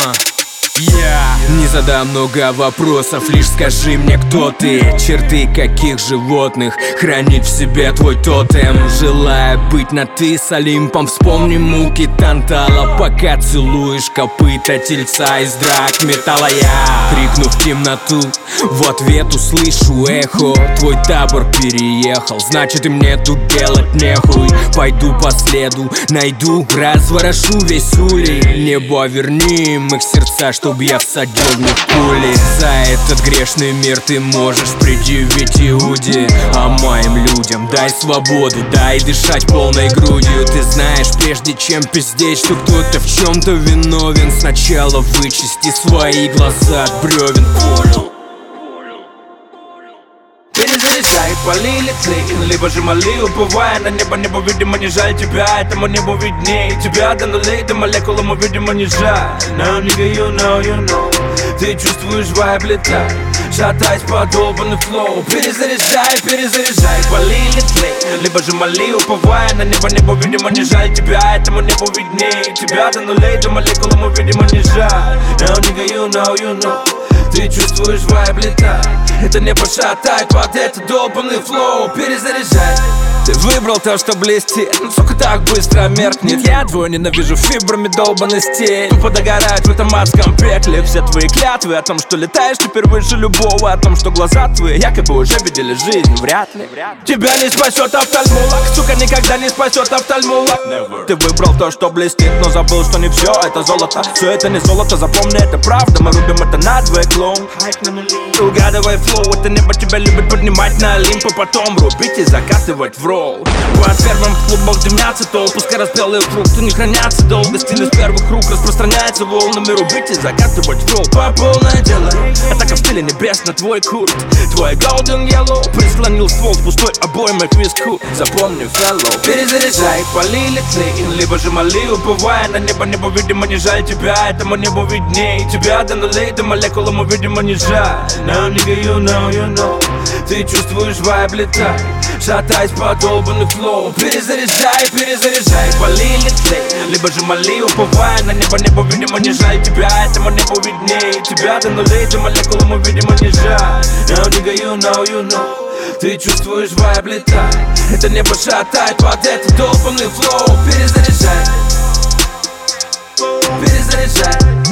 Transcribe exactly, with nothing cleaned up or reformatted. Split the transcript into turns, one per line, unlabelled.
Uh. Я не задам много вопросов, лишь скажи мне, кто ты. Черты каких животных хранит в себе твой тотем? Желая быть на ты с Олимпом, вспомни муки Тантала, пока целуешь копыта тельца из драк металла. Я, крикнув в темноту, в ответ услышу эхо. Твой табор переехал, значит и мне тут делать нехуй. Пойду по следу, найду, разворошу весь улей. Небо верни им их сердца, чтобы я всадил в них пули. За этот грешный мир ты можешь предъявить Иуде, а моим людям дай свободу, дай дышать полной грудью. Ты знаешь, прежде чем пиздеть, что кто-то в чем-то виновен, сначала вычисти свои глаза от бревен. Понял?
Перезаряжай, пали лицей, либо же моли, уповая на небо. Небо, видимо, не жаль тебя, этому небу видней. Тебя до нулей, до молекулам, видимо, не жаль. Now, nigga, you know, you know. Ты чувствуешь вайб, летай, шатаясь по долбанный флоу. Перезаряжай, перезаряжай, пали лицей, либо же моли, уповая на небо. Небо, видимо, не жаль тебя, этому небу видней. Тебя до нулей, до молекулам, видимо, не жаль. Now, nigga, you know, you know. Ты чувствуешь вайб, летай, это небо шатай под этот долбанный флоу. Перезаряжай. Ты выбрал то, что блестит, но сука так быстро меркнет. Я двое ненавижу фибрами долбанный стиль. Тупо догорает в этом адском пекле. Все твои клятвы о том, что летаешь теперь выше любого, о том, что глаза твои якобы уже видели жизнь. Вряд ли тебя не спасет офтальмолог, сука, никогда не спасет офтальмолог. Never. Ты выбрал то, что блестит, но забыл, что не все это золото. Все это не золото, запомни, это правда. Мы рубим это надвое, клоун. Угадывай флоу, это небо тебя любит поднимать на Олимп, а потом рубить и закатывать в ролл. По фермам в клубах дымятся толпы, пускай распелые фрукты не хранятся долго. Стиль из первых рук распространяется волнами, рубить и закатывать в ролл. По полное дело, атака в стиле небес на твой курт. Твой golden yellow прислонил ствол с пустой обоймой к виску. Запомни, fellow. Перезаряжай, пали лицей, либо же моли, уповая на небо. Небо, видимо, не жаль тебя, этому небу видней. Тебя до нулей, до молекулам, видимо, не жаль. Now, nigga, you know, you know. Ты чувствуешь вайб, летай, шатаясь по долбанный флоу. Перезаряжай, перезаряжай, пали лицей, либо же моли, уповая на небо. Небо, видимо, не жаль тебя, этому небу видней. Тебя до нулей, до молекулам, видимо, не жаль. Now, nigga, you know, you know. Ты чувствуешь вайб, летай, это небо шатает под этот долбанный флоу. Перезаряжай, перезаряжай.